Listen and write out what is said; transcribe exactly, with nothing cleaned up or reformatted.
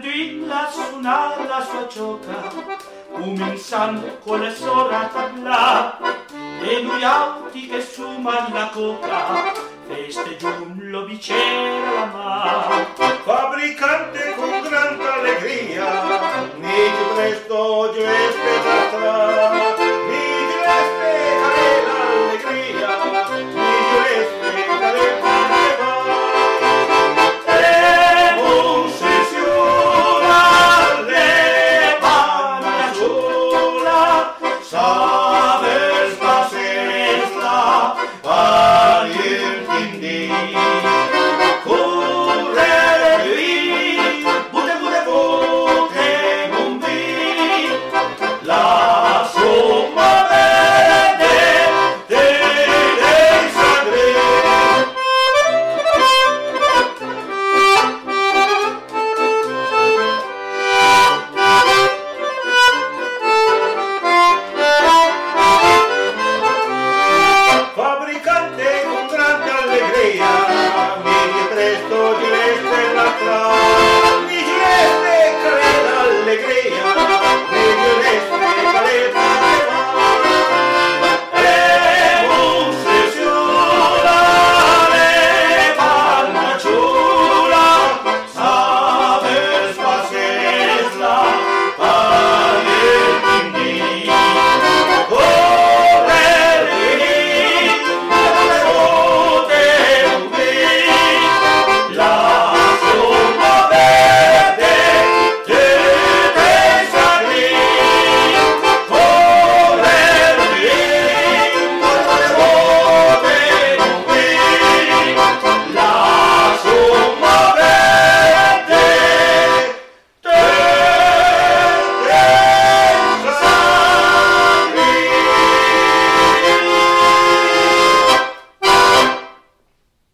udilla suonar la sua gioca, un insan con le sora tabla, e lui auti che suman la coca, festeggiun lo bicera la mar. Fabbricante con gran allegria,